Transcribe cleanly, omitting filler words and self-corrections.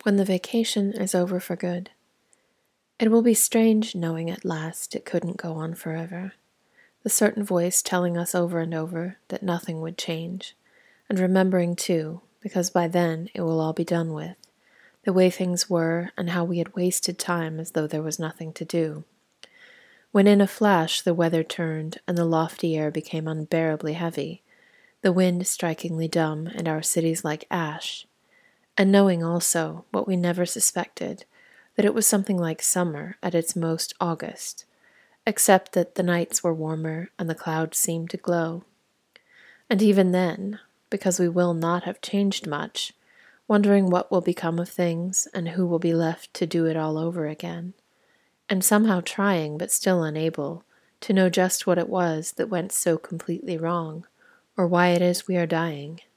when the vacation is over for good. It will be strange knowing at last it couldn't go on forever. The certain voice telling us over and over that nothing would change, and remembering too, because by then it will all be done with, the way things were and how we had wasted time as though there was nothing to do. When in a flash the weather turned and the lofty air became unbearably heavy, the wind strikingly dumb and our cities like ash, and knowing also, what we never suspected, that it was something like summer at its most August, except that the nights were warmer and the clouds seemed to glow. And even then, because we will not have changed much, wondering what will become of things and who will be left to do it all over again, and somehow trying but still unable to know just what it was that went so completely wrong, or why it is we are dying.